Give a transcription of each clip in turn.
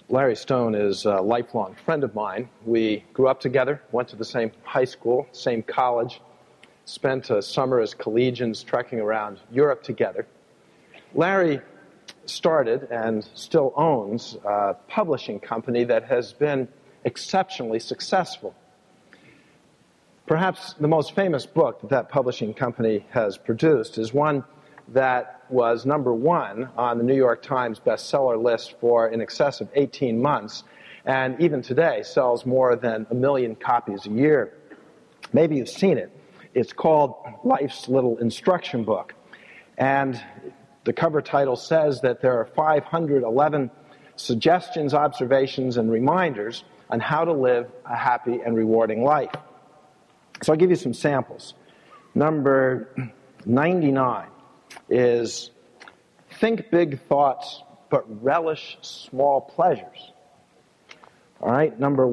Larry Stone is a lifelong friend of mine. We grew up together, went to the same high school, same college, spent a summer as collegians trekking around Europe together. Larry started and still owns a publishing company that has been exceptionally successful. Perhaps the most famous book that publishing company has produced is one that was #1 on the New York Times bestseller list for in excess of 18 months, and even today sells more than 1 million copies a year. Maybe you've seen it. It's called Life's Little Instruction Book, and the cover title says that there are 511 suggestions, observations, and reminders on how to live a happy and rewarding life. So I'll give you some samples. Number 99 is think big thoughts, but relish small pleasures. All right, number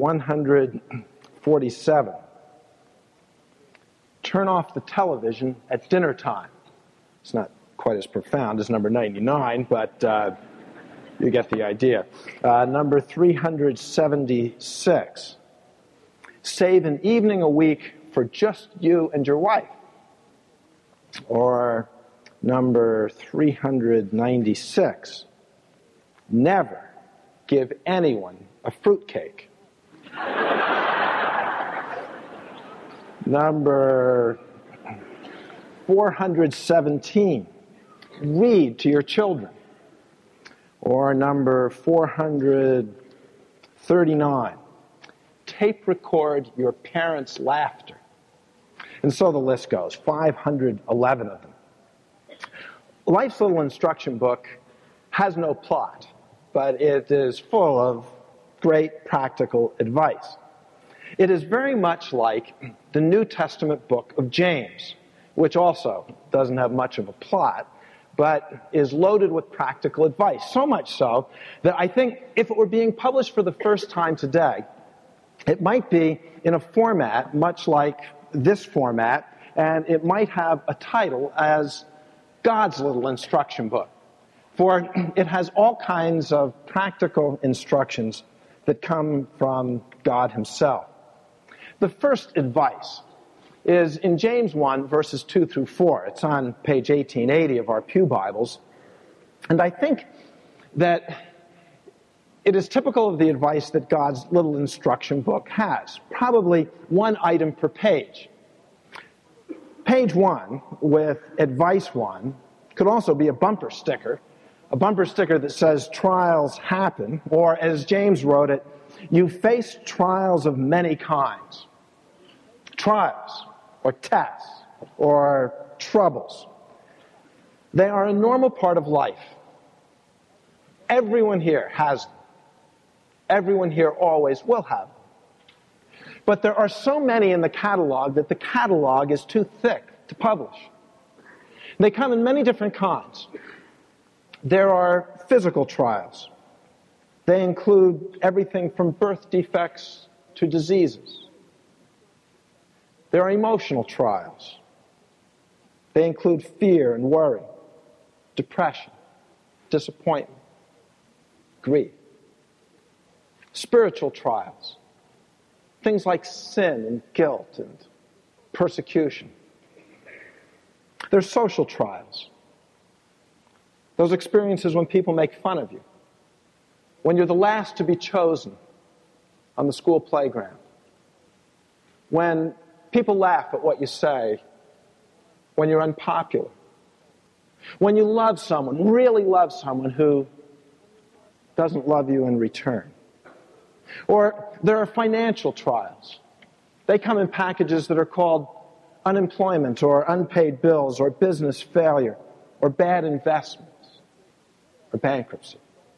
147. Turn off the television at dinner time. It's not quite as profound as number 99, but you get the idea. Number 376. Save an evening a week for just you and your wife. Or number 396. Never give anyone a fruitcake. Number 417. Read to your children. Or number 439. Tape record your parents' laughter. And so the list goes, 511 of them. Life's Little Instruction Book has no plot, but it is full of great practical advice. It is very much like the New Testament book of James, which also doesn't have much of a plot, but is loaded with practical advice. So much so that I think if it were being published for the first time today, it might be in a format much like this format, and it might have a title as God's Little Instruction Book. For it has all kinds of practical instructions that come from God himself. The first advice is in James 1, verses 2 through 4. It's on page 1880 of our Pew Bibles. And I think that it is typical of the advice that God's Little Instruction Book has. Probably one item per page. Page 1 with advice 1 could also be a bumper sticker that says trials happen, or as James wrote it, you face trials of many kinds. Trials, or tests, or troubles. They are a normal part of life. Everyone here has them. Everyone here always will have them. But there are so many in the catalog that the catalog is too thick to publish. They come in many different kinds. There are physical trials. They include everything from birth defects to diseases. There are emotional trials. They include fear and worry, depression, disappointment, grief. Spiritual trials. Things like sin and guilt and persecution. There's social trials. Those experiences when people make fun of you. When you're the last to be chosen on the school playground. When people laugh at what you say. When you're unpopular. When you love someone, really love someone who doesn't love you in return. Or there are financial trials. They come in packages that are called unemployment or unpaid bills or business failure or bad investments or bankruptcy.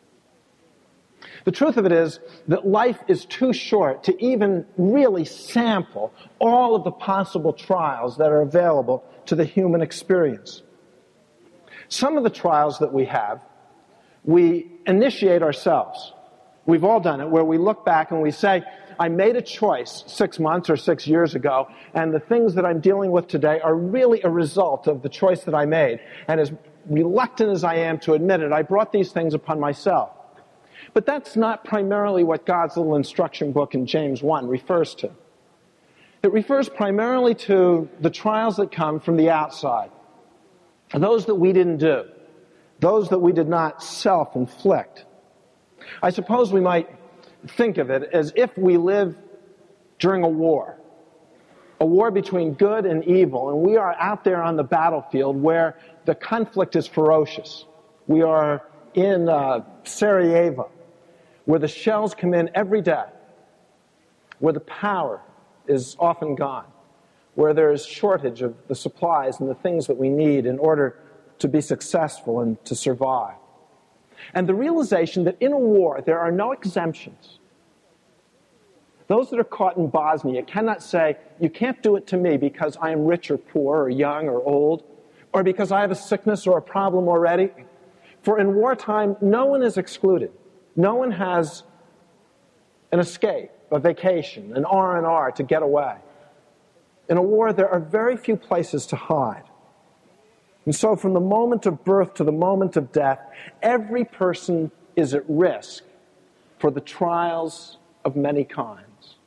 The truth of it is that life is too short to even really sample all of the possible trials that are available to the human experience. Some of the trials that we have, we initiate ourselves. We've all done it, where we look back and we say, I made a choice 6 months or 6 years ago, and the things that I'm dealing with today are really a result of the choice that I made. And as reluctant as I am to admit it, I brought these things upon myself. But that's not primarily what God's little instruction book in James 1 refers to. It refers primarily to the trials that come from the outside, those that we didn't do, those that we did not self-inflict. I suppose we might think of it as if we live during a war between good and evil, and we are out there on the battlefield where the conflict is ferocious. We are in Sarajevo, where the shells come in every day, where the power is often gone, where there is shortage of the supplies and the things that we need in order to be successful and to survive. And the realization that in a war there are no exemptions. Those that are caught in Bosnia cannot say, you can't do it to me because I am rich or poor or young or old, or because I have a sickness or a problem already. For in wartime, no one is excluded. No one has an escape, a vacation, an R&R to get away. In a war, there are very few places to hide. And so from the moment of birth to the moment of death, every person is at risk for the trials of many kinds.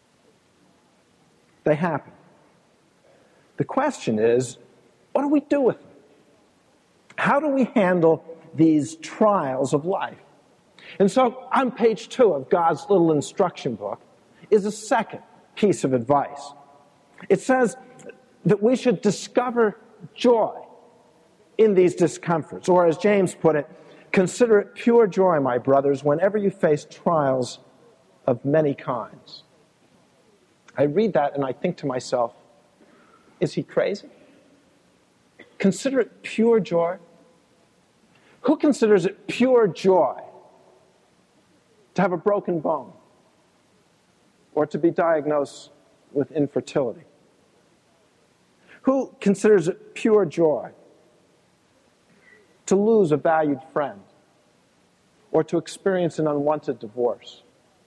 They happen. The question is, what do we do with them? How do we handle these trials of life? And so on page 2 of God's little instruction book is a second piece of advice. It says that we should discover joy in these discomforts. Or as James put it, consider it pure joy, my brothers, whenever you face trials of many kinds. I read that and I think to myself, is he crazy? Consider it pure joy? Who considers it pure joy to have a broken bone or to be diagnosed with infertility? Who considers it pure joy to lose a valued friend or to experience an unwanted divorce?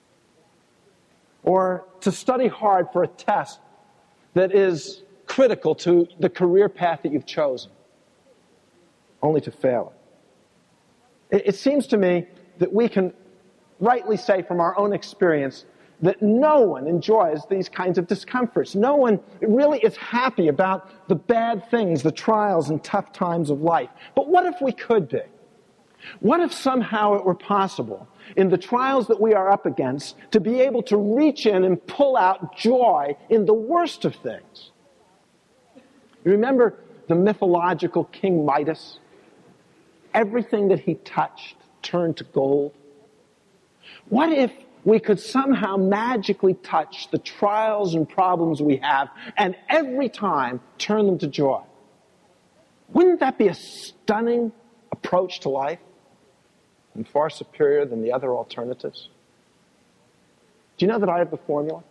Or to study hard for a test that is critical to the career path that you've chosen, only to fail it? It seems to me that we can rightly say from our own experience that no one enjoys these kinds of discomforts. No one really is happy about the bad things, the trials and tough times of life. But what if we could be? What if somehow it were possible, in the trials that we are up against, to be able to reach in and pull out joy in the worst of things? You remember the mythological King Midas? Everything that he touched turned to gold. What if we could somehow magically touch the trials and problems we have and every time turn them to joy? Wouldn't that be a stunning approach to life and far superior than the other alternatives? Do you know that I have the formula?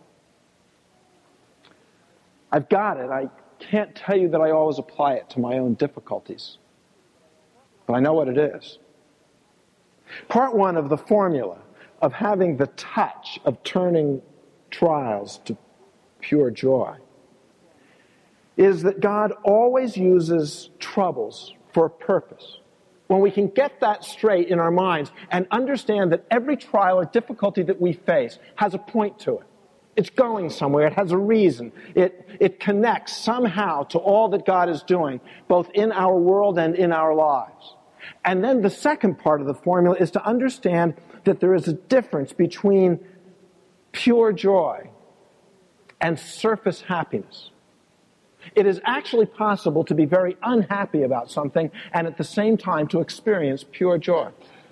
I've got it. I can't tell you that I always apply it to my own difficulties, but I know what it is. Part 1 of the formula of having the touch of turning trials to pure joy is that God always uses troubles for a purpose. When we can get that straight in our minds and understand that every trial or difficulty that we face has a point to it. It's going somewhere. It has a reason. It connects somehow to all that God is doing, both in our world and in our lives. And then the second part of the formula is to understand that there is a difference between pure joy and surface happiness. It is actually possible to be very unhappy about something and at the same time to experience pure joy.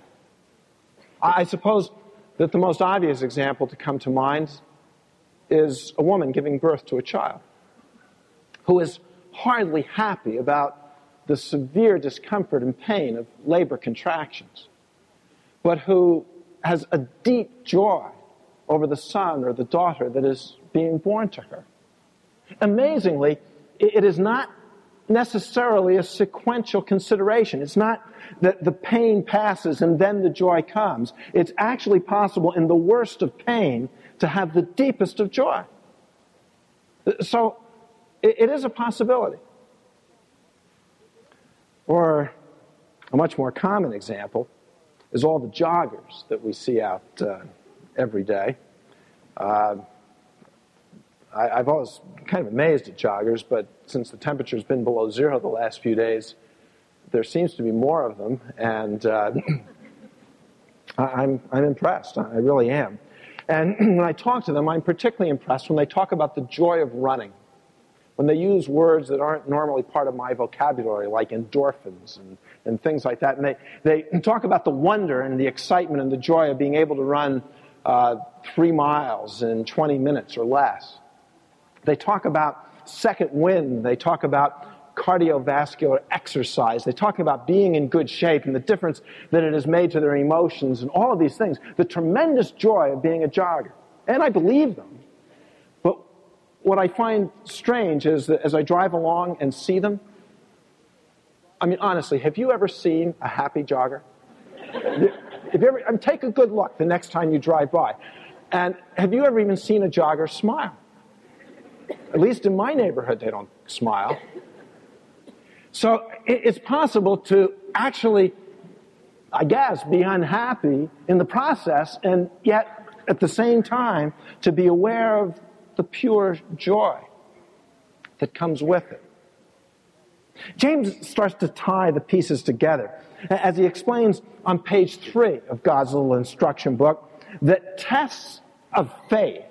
I suppose that the most obvious example to come to mind is a woman giving birth to a child who is hardly happy about the severe discomfort and pain of labor contractions, but who has a deep joy over the son or the daughter that is being born to her. Amazingly, it is not necessarily a sequential consideration. It's not that the pain passes and then the joy comes. It's actually possible in the worst of pain to have the deepest of joy. So it is a possibility. Or a much more common example is all the joggers that we see out every day. I've always kind of amazed at joggers, but since the temperature's been below zero the last few days, there seems to be more of them, and I'm impressed. I really am. And when I talk to them, I'm particularly impressed when they talk about the joy of running, when they use words that aren't normally part of my vocabulary, like endorphins and things like that. And they talk about the wonder and the excitement and the joy of being able to run 3 miles in 20 minutes or less. They talk about second wind. They talk about cardiovascular exercise. They talk about being in good shape and the difference that it has made to their emotions and all of these things. The tremendous joy of being a jogger. And I believe them. But what I find strange is that as I drive along and see them, I mean, honestly, have you ever seen a happy jogger? If you ever, take a good look the next time you drive by. And have you ever even seen a jogger smile? At least in my neighborhood, they don't smile. So it's possible to actually, I guess, be unhappy in the process and yet at the same time to be aware of the pure joy that comes with it. James starts to tie the pieces together as he explains on page 3 of God's little instruction book that tests of faith,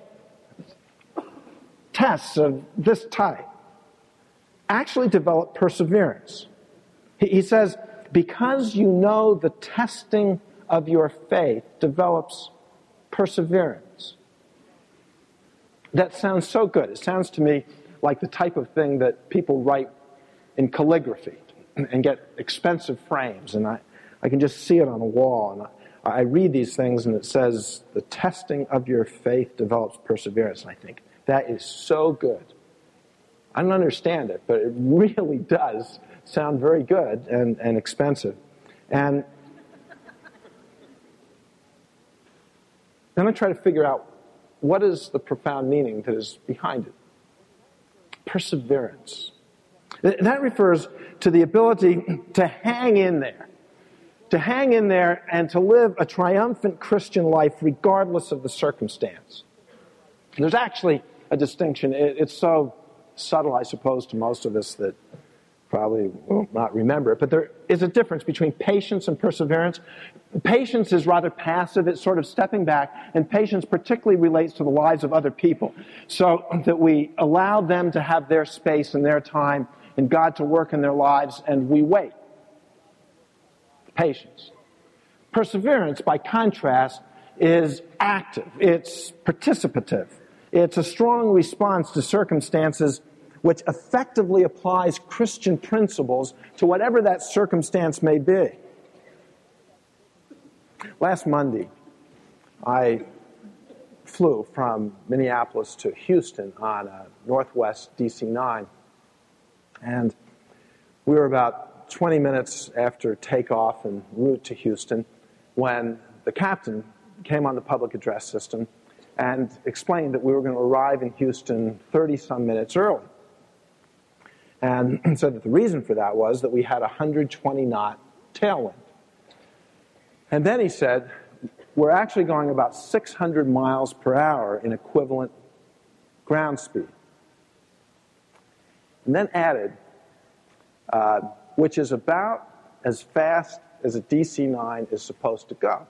tests of this type, actually develop perseverance. He says, because you know the testing of your faith develops perseverance. That sounds so good. It sounds to me like the type of thing that people write in calligraphy and get expensive frames, and I can just see it on a wall, and I read these things and it says the testing of your faith develops perseverance, and I think that is so good. I don't understand it, but it really does sound very good and expensive. And then I try to figure out what is the profound meaning that is behind it. Perseverance. That refers to the ability to hang in there and to live a triumphant Christian life regardless of the circumstance. There's actually a distinction. It's so subtle, I suppose, to most of us that probably will not remember it, but there is a difference between patience and perseverance. Patience is rather passive. It's sort of stepping back, and patience particularly relates to the lives of other people, so that we allow them to have their space and their time and God to work in their lives, and we wait. Patience. Perseverance, by contrast, is active. It's participative. It's a strong response to circumstances which effectively applies Christian principles to whatever that circumstance may be. Last Monday, I flew from Minneapolis to Houston on a Northwest DC-9, and we were about 20 minutes after takeoff en route to Houston when the captain came on the public address system and explained that we were going to arrive in Houston 30-some minutes early. And said that the reason for that was that we had a 120-knot tailwind. And then he said, we're actually going about 600 miles per hour in equivalent ground speed. And then added, which is about as fast as a DC-9 is supposed to go.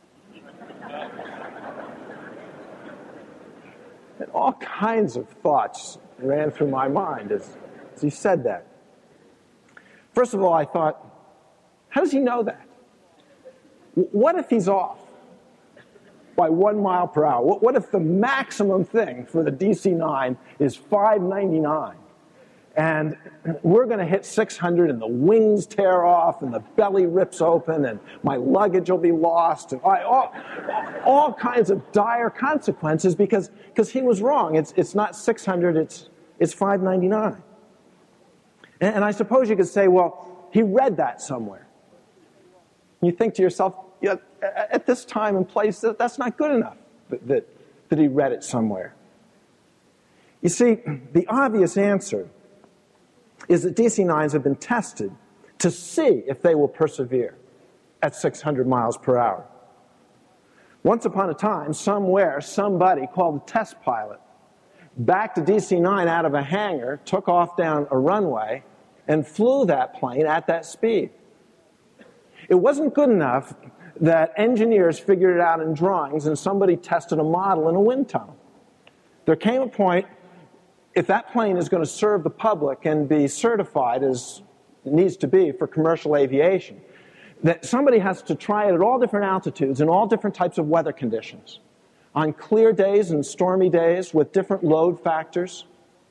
And all kinds of thoughts ran through my mind as he said that. First of all, I thought, how does he know that? What if he's off by 1 mile per hour? What if the maximum thing for the DC-9 is 599? And we're going to hit 600 and the wings tear off and the belly rips open and my luggage will be lost and all kinds of dire consequences because he was wrong. It's not 600, it's 599. And I suppose you could say, well, he read that somewhere. You think to yourself, yeah, at this time and place, that's not good enough that he read it somewhere. You see, the obvious answer is that DC-9s have been tested to see if they will persevere. at 600 miles per hour. Once upon a time, somewhere, somebody called a test pilot backed a DC-9 out of a hangar, took off down a runway, and flew that plane at that speed. It wasn't good enough that engineers figured it out in drawings and somebody tested a model in a wind tunnel. There came a point, if that plane is going to serve the public and be certified as it needs to be for commercial aviation, that somebody has to try it at all different altitudes and all different types of weather conditions, on clear days and stormy days with different load factors,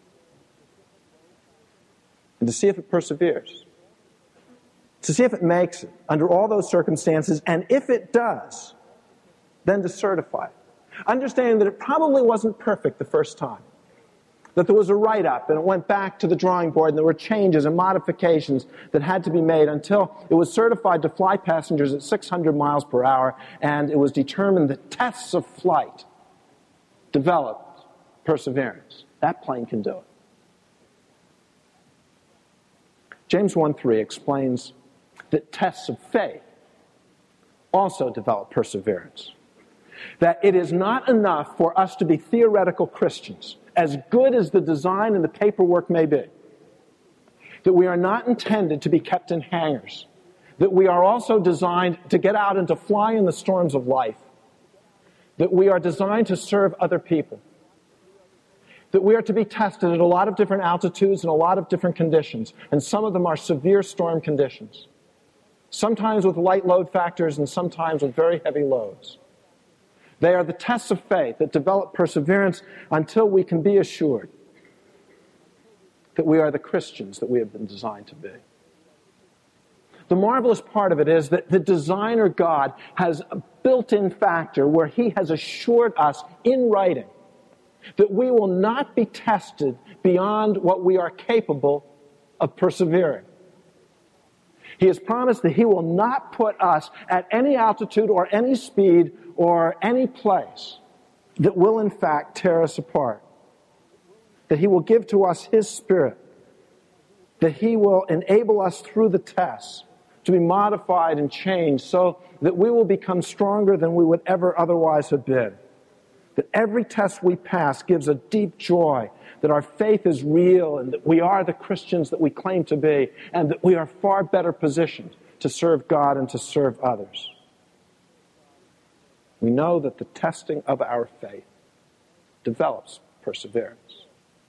and to see if it perseveres, to see if it makes it under all those circumstances, and if it does, then to certify it. Understanding that it probably wasn't perfect the first time, that there was a write-up and it went back to the drawing board and there were changes and modifications that had to be made until it was certified to fly passengers at 600 miles per hour, and it was determined that tests of flight developed perseverance. That plane can do it. James 1:3 explains that tests of faith also develop perseverance. That it is not enough for us to be theoretical Christians, as good as the design and the paperwork may be. That we are not intended to be kept in hangars. That we are also designed to get out and to fly in the storms of life. That we are designed to serve other people. That we are to be tested at a lot of different altitudes and a lot of different conditions. And some of them are severe storm conditions. Sometimes with light load factors and sometimes with very heavy loads. They are the tests of faith that develop perseverance until we can be assured that we are the Christians that we have been designed to be. The marvelous part of it is that the designer God has a built-in factor where he has assured us in writing that we will not be tested beyond what we are capable of persevering. He has promised that he will not put us at any altitude or any speed or any place that will in fact tear us apart. That he will give to us his Spirit. That he will enable us through the tests to be modified and changed so that we will become stronger than we would ever otherwise have been. That every test we pass gives a deep joy that our faith is real and that we are the Christians that we claim to be, and that we are far better positioned to serve God and to serve others. We know that the testing of our faith develops perseverance.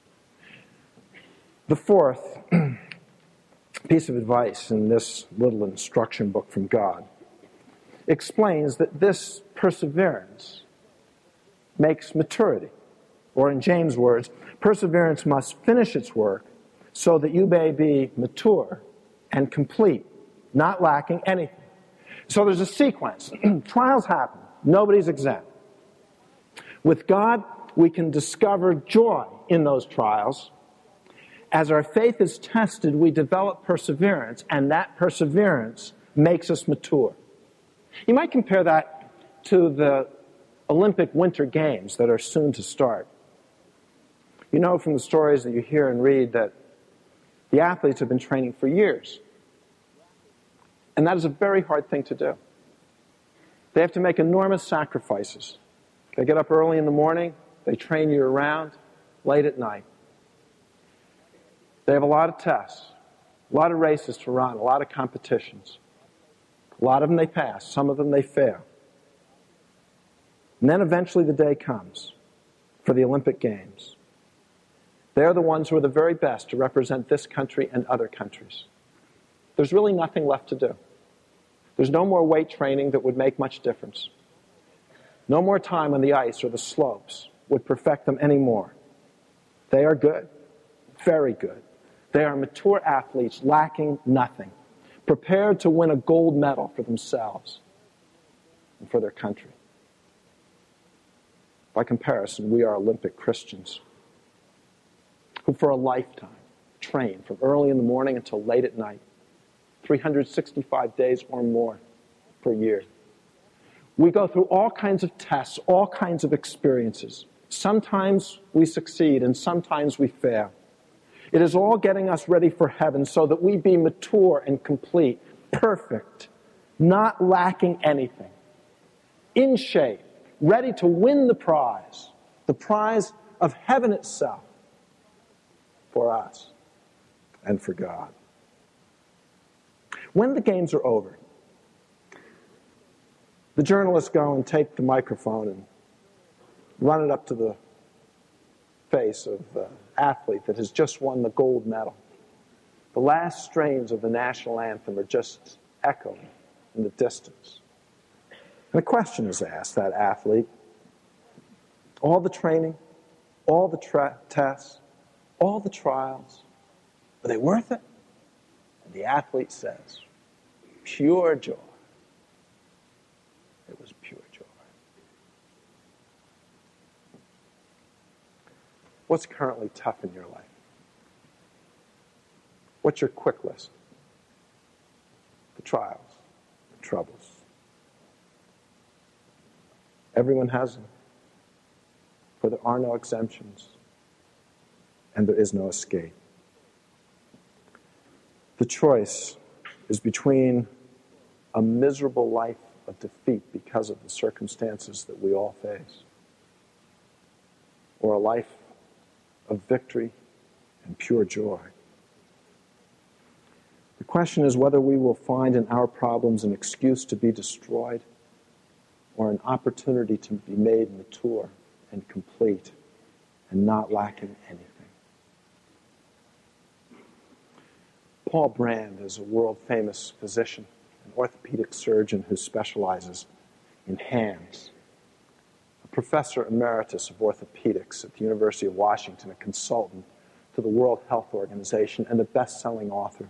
The fourth piece of advice in this little instruction book from God explains that this perseverance makes maturity. Or in James' words, perseverance must finish its work so that you may be mature and complete, not lacking anything. So there's a sequence. Trials happen. Nobody's exempt. With God, we can discover joy in those trials. As our faith is tested, we develop perseverance, and that perseverance makes us mature. You might compare that to the Olympic Winter Games that are soon to start. You know from the stories that you hear and read that the athletes have been training for years. And that is a very hard thing to do. They have to make enormous sacrifices. They get up early in the morning, they train year-round, late at night. They have a lot of tests, a lot of races to run, a lot of competitions. A lot of them they pass, some of them they fail. And then eventually the day comes for the Olympic Games. They're the ones who are the very best to represent this country and other countries. There's really nothing left to do. There's no more weight training that would make much difference. No more time on the ice or the slopes would perfect them anymore. They are good, very good. They are mature athletes lacking nothing, prepared to win a gold medal for themselves and for their country. By comparison, we are Olympic Christians who for a lifetime train from early in the morning until late at night, 365 days or more per year. We go through all kinds of tests, all kinds of experiences. Sometimes we succeed and sometimes we fail. It is all getting us ready for heaven so that we be mature and complete, perfect, not lacking anything, in shape, ready to win the prize of heaven itself for us and for God. When the games are over, the journalists go and take the microphone and run it up to the face of the athlete that has just won the gold medal. The last strains of the national anthem are just echoing in the distance. And a question is asked that athlete. All the training, all the tests, all the trials, were they worth it? And the athlete says, pure joy. It was pure joy. What's currently tough in your life? What's your quick list? The trials, the troubles. Everyone has them, for there are no exemptions, and there is no escape. The choice is between a miserable life of defeat because of the circumstances that we all face, or a life of victory and pure joy. The question is whether we will find in our problems an excuse to be destroyed or an opportunity to be made mature and complete and not lacking anything. Paul Brand is a world-famous physician, an orthopedic surgeon who specializes in hands, a professor emeritus of orthopedics at the University of Washington, a consultant to the World Health Organization, and a best-selling author.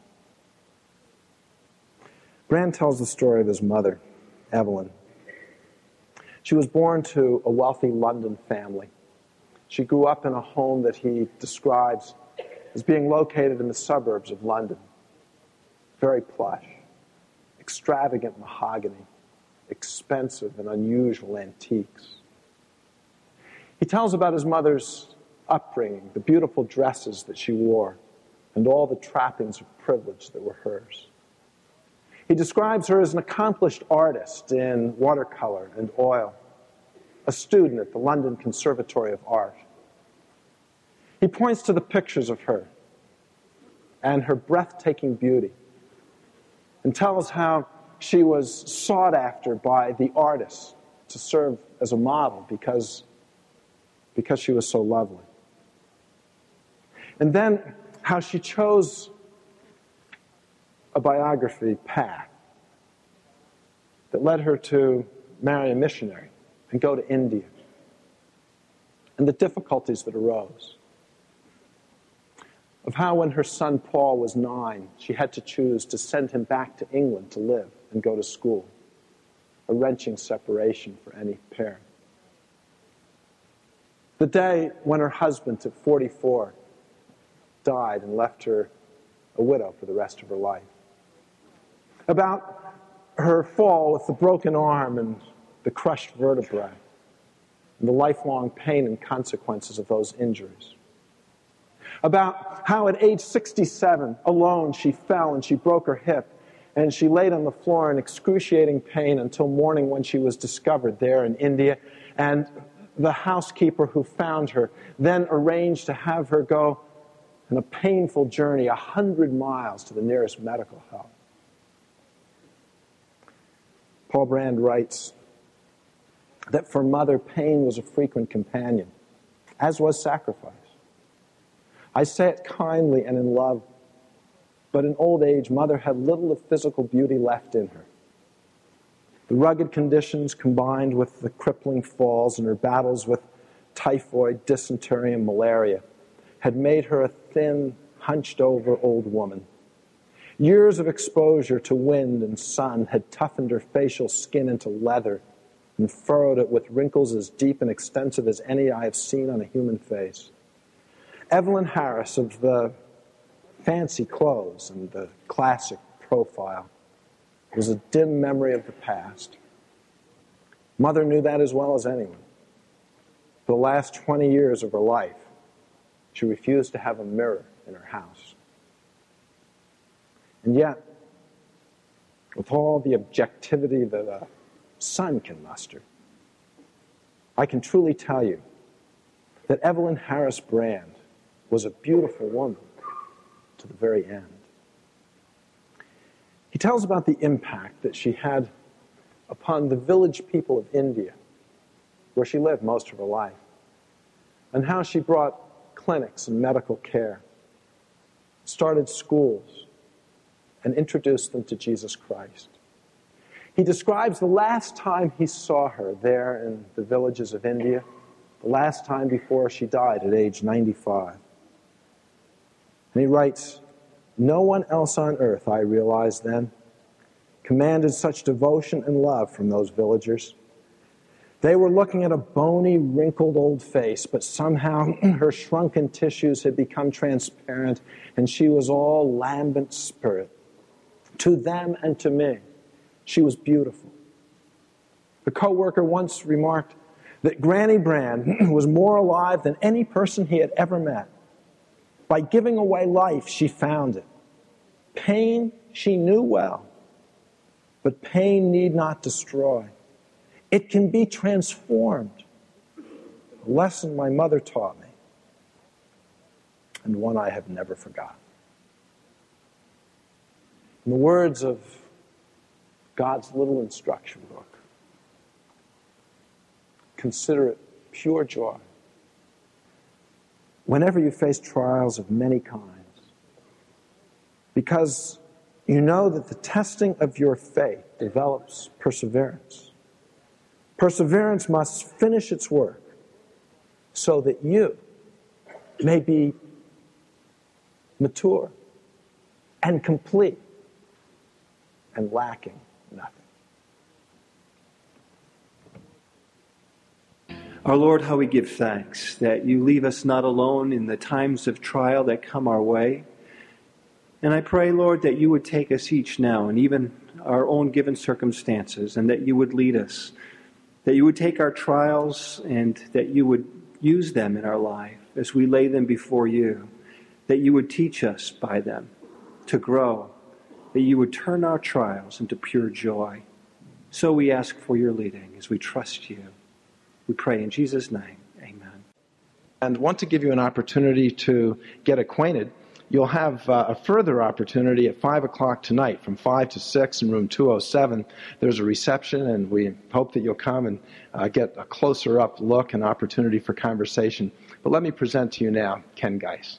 Brand tells the story of his mother, Evelyn. She was born to a wealthy London family. She grew up in a home that he describes as being located in the suburbs of London. Very plush, extravagant mahogany, expensive and unusual antiques. He tells about his mother's upbringing, the beautiful dresses that she wore, and all the trappings of privilege that were hers. He describes her as an accomplished artist in watercolor and oil, a student at the London Conservatory of Art. He points to the pictures of her and her breathtaking beauty and tells how she was sought after by the artists to serve as a model because she was so lovely. And then how she chose a biography path that led her to marry a missionary and go to India, and the difficulties that arose. Of how when her son Paul was 9, she had to choose to send him back to England to live and go to school, a wrenching separation for any parent. The day when her husband at 44 died and left her a widow for the rest of her life. About her fall with the broken arm and the crushed vertebrae, and the lifelong pain and consequences of those injuries. About how at age 67, alone, she fell and she broke her hip, and she laid on the floor in excruciating pain until morning when she was discovered there in India, and the housekeeper who found her then arranged to have her go on a painful journey 100 miles to the nearest medical help. Paul Brand writes that for Mother, pain was a frequent companion, as was sacrifice. I say it kindly and in love, but in old age, Mother had little of physical beauty left in her. The rugged conditions combined with the crippling falls and her battles with typhoid, dysentery, and malaria had made her a thin, hunched-over old woman. Years of exposure to wind and sun had toughened her facial skin into leather and furrowed it with wrinkles as deep and extensive as any I have seen on a human face. Evelyn Harris, of the fancy clothes and the classic profile, was a dim memory of the past. Mother knew that as well as anyone. For the last 20 years of her life, she refused to have a mirror in her house. And yet, with all the objectivity that a sun can muster, I can truly tell you that Evelyn Harris Brand was a beautiful woman to the very end. He tells about the impact that she had upon the village people of India, where she lived most of her life, and how she brought clinics and medical care, started schools, and introduced them to Jesus Christ. He describes the last time he saw her there in the villages of India, the last time before she died at age 95. And he writes, "No one else on earth, I realized then, commanded such devotion and love from those villagers. They were looking at a bony, wrinkled old face, but somehow her shrunken tissues had become transparent, and she was all lambent spirit. To them and to me, she was beautiful." The co-worker once remarked that Granny Brand was more alive than any person he had ever met. By giving away life, she found it. Pain she knew well, but pain need not destroy. It can be transformed. A lesson my mother taught me, and one I have never forgotten. In the words of God's little instruction book, consider it pure joy whenever you face trials of many kinds, because you know that the testing of your faith develops perseverance. Perseverance must finish its work so that you may be mature and complete and lacking nothing. Our Lord, how we give thanks that you leave us not alone in the times of trial that come our way. And I pray, Lord, that you would take us each now, and even our own given circumstances, and that you would lead us, that you would take our trials and that you would use them in our life as we lay them before you, that you would teach us by them to grow, that you would turn our trials into pure joy. So we ask for your leading as we trust you. We pray in Jesus' name, amen. And want to give you an opportunity to get acquainted. You'll have a further opportunity at 5 o'clock tonight, from 5 to 6 in room 207. There's a reception, and we hope that you'll come and get a closer up look and opportunity for conversation. But let me present to you now Ken Geis.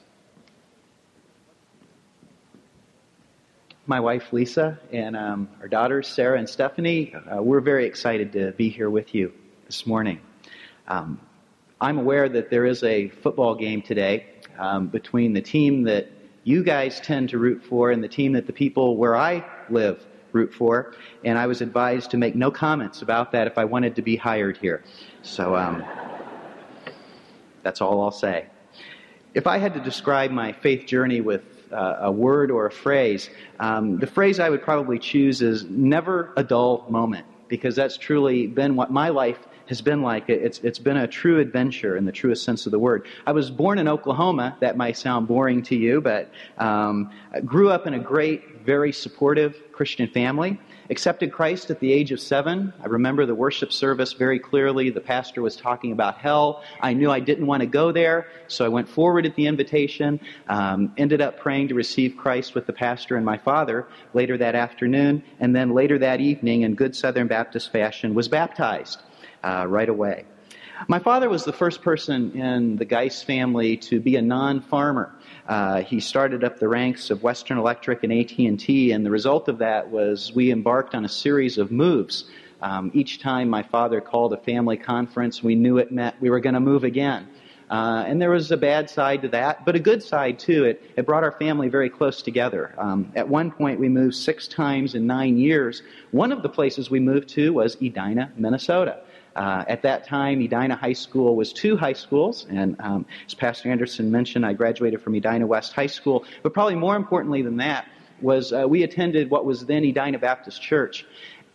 My wife, Lisa, and our daughters, Sarah and Stephanie, we're very excited to be here with you this morning. I'm aware that there is a football game today between the team that you guys tend to root for and the team that the people where I live root for, and I was advised to make no comments about that if I wanted to be hired here. So that's all I'll say. If I had to describe my faith journey with a word or a phrase, the phrase I would probably choose is never a dull moment, because that's truly been what my life has been like. It's been a true adventure in the truest sense of the word. I was born in Oklahoma. That might sound boring to you, but I grew up in a great, very supportive Christian family. Accepted Christ at the age of 7. I remember the worship service very clearly. The pastor was talking about hell. I knew I didn't want to go there, so I went forward at the invitation, ended up praying to receive Christ with the pastor and my father later that afternoon, and then later that evening, in good Southern Baptist fashion, was baptized right away. My father was the first person in the Geis family to be a non-farmer. He started up the ranks of Western Electric and AT&T, and the result of that was we embarked on a series of moves. Each time my father called a family conference, we knew it meant we were going to move again. And there was a bad side to that, but a good side too. It brought our family very close together. At one point, we moved 6 times in 9 years. One of the places we moved to was Edina, Minnesota. At that time, Edina High School was 2 high schools, and as Pastor Anderson mentioned, I graduated from Edina West High School. But probably more importantly than that was we attended what was then Edina Baptist Church.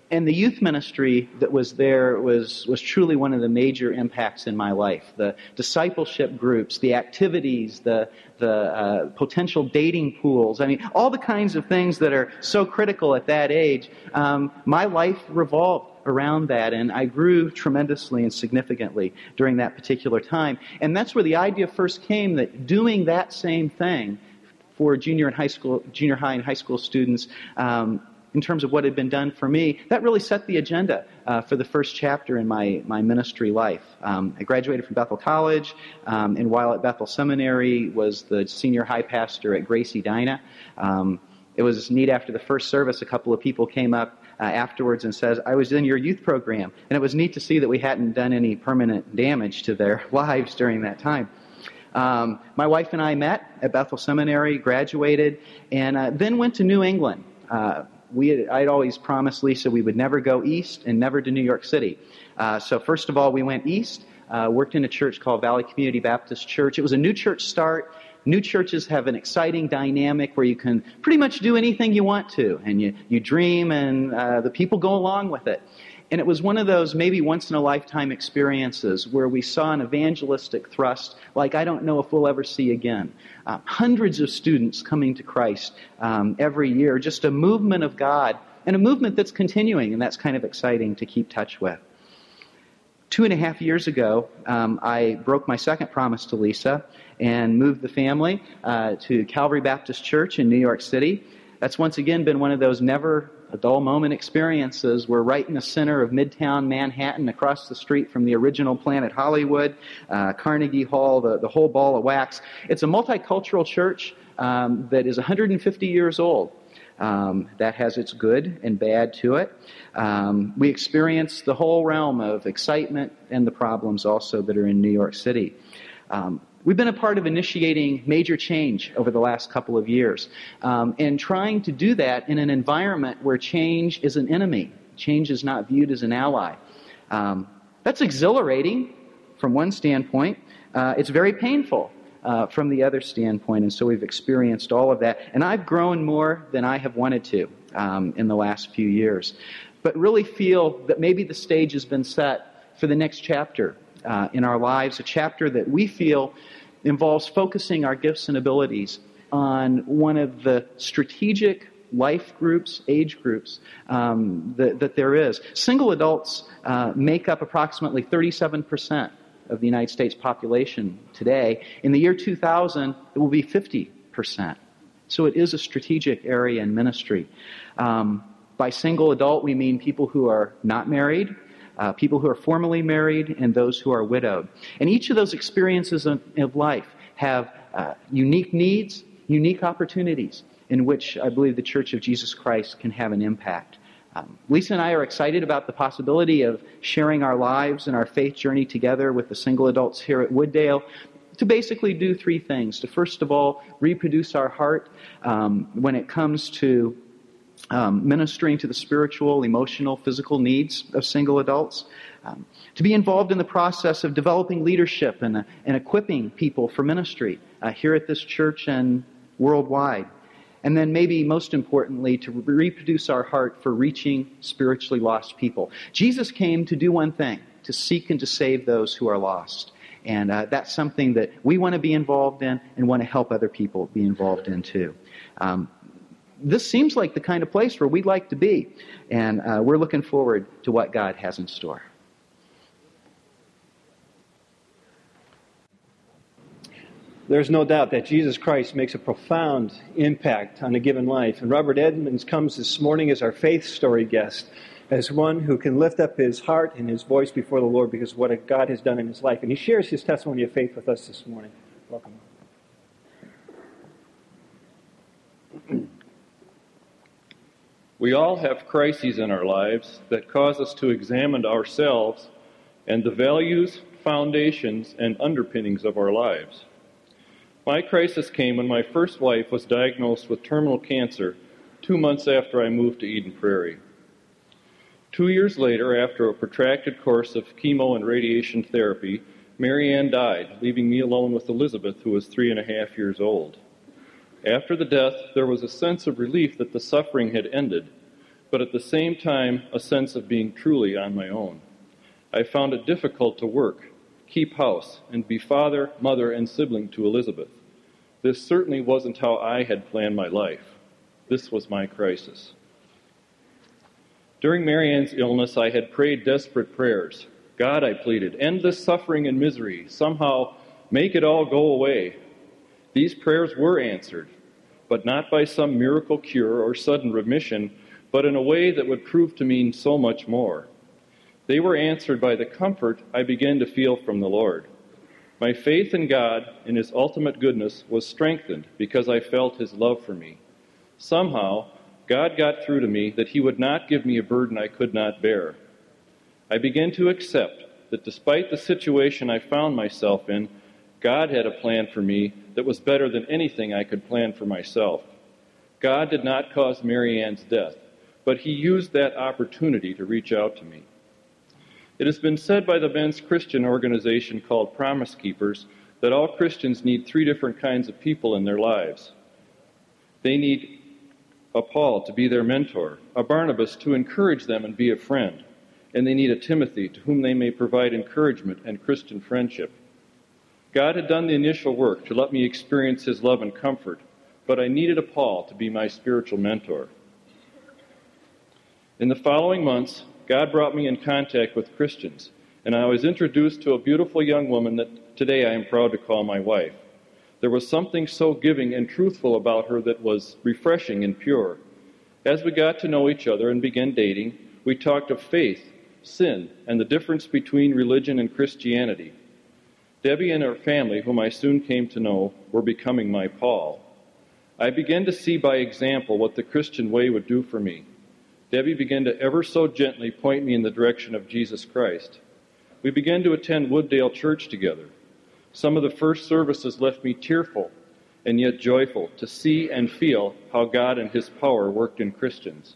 And the youth ministry that was there was truly one of the major impacts in my life. The discipleship groups, the activities, the potential dating pools. I mean, all the kinds of things that are so critical at that age. My life revolved around that, and I grew tremendously and significantly during that particular time. And that's where the idea first came that doing that same thing for junior high and high school students, in terms of what had been done for me, that really set the agenda for the first chapter in my ministry life. I graduated from Bethel College, and while at Bethel Seminary, was the senior high pastor at Grace Edina. It was neat. After the first service, a couple of people came up afterwards and says, "I was in your youth program," and it was neat to see that we hadn't done any permanent damage to their lives during that time. My wife and I met at Bethel Seminary, graduated, and then went to New England. I'd always promised Lisa we would never go east and never to New York City. So first of all, we went east, worked in a church called Valley Community Baptist Church. It was a new church start. New churches have an exciting dynamic where you can pretty much do anything you want to, and you dream, and the people go along with it. And it was one of those maybe once-in-a-lifetime experiences where we saw an evangelistic thrust like I don't know if we'll ever see again. Hundreds of students coming to Christ every year, just a movement of God, and a movement that's continuing, and that's kind of exciting to keep touch with. 2.5 years ago, I broke my second promise to Lisa and moved the family to Calvary Baptist Church in New York City. That's once again been one of those never a dull moment experiences. We're right in the center of Midtown Manhattan, across the street from the original Planet Hollywood, Carnegie Hall, the whole ball of wax. It's a multicultural church that is 150 years old. That has its good and bad to it. We experience the whole realm of excitement and the problems also that are in New York City. We've been a part of initiating major change over the last couple of years, and trying to do that in an environment where change is an enemy. Change is not viewed as an ally. That's exhilarating from one standpoint. It's very painful from the other standpoint, and so we've experienced all of that. And I've grown more than I have wanted to in the last few years, but really feel that maybe the stage has been set for the next chapter in our lives, a chapter that we feel involves focusing our gifts and abilities on one of the strategic life groups, age groups that there is. Single adults make up approximately 37% of the United States population today. In the year 2000, it will be 50%. So it is a strategic area in ministry. By single adult, we mean people who are not married, people who are formerly married, and those who are widowed. And each of those experiences of life have unique needs, unique opportunities in which I believe the Church of Jesus Christ can have an impact. Lisa and I are excited about the possibility of sharing our lives and our faith journey together with the single adults here at Wooddale to basically do three things. To first of all, reproduce our heart when it comes to ministering to the spiritual, emotional, physical needs of single adults. To be involved in the process of developing leadership and equipping people for ministry here at this church and worldwide. And then maybe most importantly, to reproduce our heart for reaching spiritually lost people. Jesus came to do one thing, to seek and to save those who are lost. And that's something that we want to be involved in and want to help other people be involved in too. This seems like the kind of place where we'd like to be. And we're looking forward to what God has in store. There's no doubt that Jesus Christ makes a profound impact on a given life. And Robert Edmonds comes this morning as our faith story guest, as one who can lift up his heart and his voice before the Lord because of what God has done in his life. And he shares his testimony of faith with us this morning. Welcome. We all have crises in our lives that cause us to examine ourselves and the values, foundations, and underpinnings of our lives. My crisis came when my first wife was diagnosed with terminal cancer 2 months after I moved to Eden Prairie. 2 years later, after a protracted course of chemo and radiation therapy, Mary Ann died, leaving me alone with Elizabeth, who was 3.5 years old. After the death, there was a sense of relief that the suffering had ended, but at the same time a sense of being truly on my own. I found it difficult to work, keep house, and be father, mother, and sibling to Elizabeth. This certainly wasn't how I had planned my life. This was my crisis. During Marianne's illness, I had prayed desperate prayers. God, I pleaded, end this suffering and misery. Somehow make it all go away. These prayers were answered, but not by some miracle cure or sudden remission, but in a way that would prove to mean so much more. They were answered by the comfort I began to feel from the Lord. My faith in God and His ultimate goodness was strengthened because I felt His love for me. Somehow, God got through to me that He would not give me a burden I could not bear. I began to accept that despite the situation I found myself in, God had a plan for me that was better than anything I could plan for myself. God did not cause Marianne's death, but He used that opportunity to reach out to me. It has been said by the men's Christian organization called Promise Keepers that all Christians need three different kinds of people in their lives. They need a Paul to be their mentor, a Barnabas to encourage them and be a friend, and they need a Timothy to whom they may provide encouragement and Christian friendship. God had done the initial work to let me experience His love and comfort, but I needed a Paul to be my spiritual mentor. In the following months, God brought me in contact with Christians, and I was introduced to a beautiful young woman that today I am proud to call my wife. There was something so giving and truthful about her that was refreshing and pure. As we got to know each other and began dating, we talked of faith, sin, and the difference between religion and Christianity. Debbie and her family, whom I soon came to know, were becoming my Paul. I began to see by example what the Christian way would do for me. Debbie began to ever so gently point me in the direction of Jesus Christ. We began to attend Wooddale Church together. Some of the first services left me tearful and yet joyful to see and feel how God and His power worked in Christians.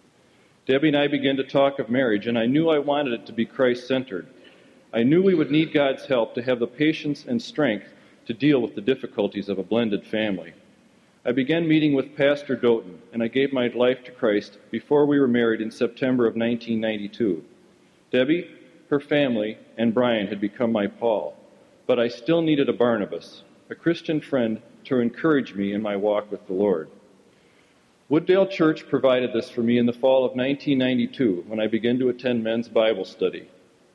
Debbie and I began to talk of marriage, and I knew I wanted it to be Christ-centered. I knew we would need God's help to have the patience and strength to deal with the difficulties of a blended family. I began meeting with Pastor Doughton, and I gave my life to Christ before we were married in September of 1992. Debbie, her family, and Brian had become my Paul, but I still needed a Barnabas, a Christian friend to encourage me in my walk with the Lord. Wooddale Church provided this for me in the fall of 1992 when I began to attend men's Bible study.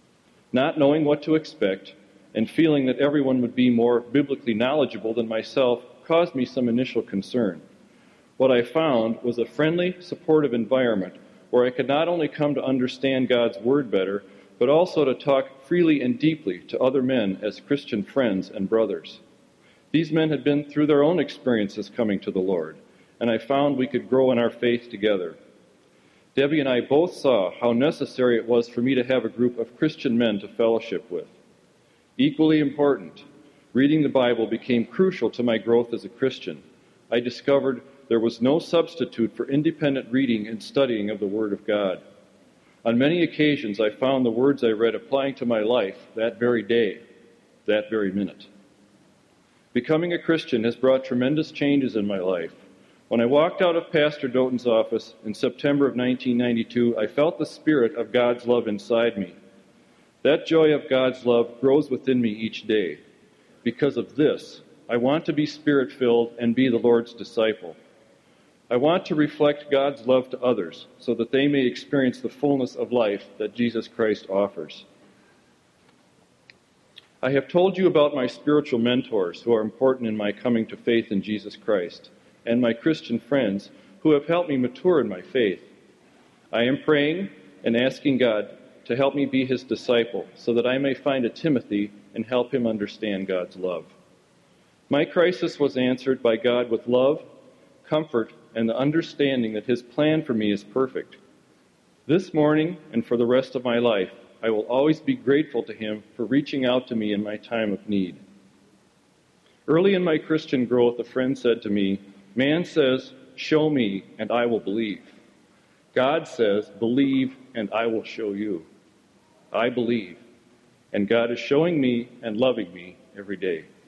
Not knowing what to expect and feeling that everyone would be more biblically knowledgeable than myself caused me some initial concern. What I found was a friendly, supportive environment where I could not only come to understand God's Word better, but also to talk freely and deeply to other men as Christian friends and brothers. These men had been through their own experiences coming to the Lord, and I found we could grow in our faith together. Debbie and I both saw how necessary it was for me to have a group of Christian men to fellowship with. Equally important, reading the Bible became crucial to my growth as a Christian. I discovered there was no substitute for independent reading and studying of the Word of God. On many occasions, I found the words I read applying to my life that very day, that very minute. Becoming a Christian has brought tremendous changes in my life. When I walked out of Pastor Doughton's office in September of 1992, I felt the Spirit of God's love inside me. That joy of God's love grows within me each day. Because of this, I want to be Spirit-filled and be the Lord's disciple. I want to reflect God's love to others so that they may experience the fullness of life that Jesus Christ offers. I have told you about my spiritual mentors who are important in my coming to faith in Jesus Christ, and my Christian friends who have helped me mature in my faith. I am praying and asking God to help me be His disciple so that I may find a Timothy and help him understand God's love. My crisis was answered by God with love, comfort, and the understanding that His plan for me is perfect. This morning and for the rest of my life, I will always be grateful to Him for reaching out to me in my time of need. Early in my Christian growth, a friend said to me, "Man says, 'Show me, and I will believe.' God says, 'Believe, and I will show you.' I believe, and God is showing me and loving me every day."